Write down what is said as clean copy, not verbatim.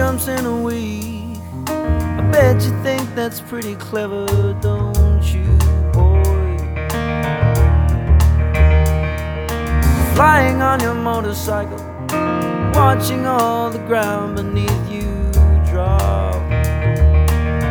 jumps in a week. I bet you think that's pretty clever, don't you, boy? Flying on your motorcycle, watching all the ground beneath you drop.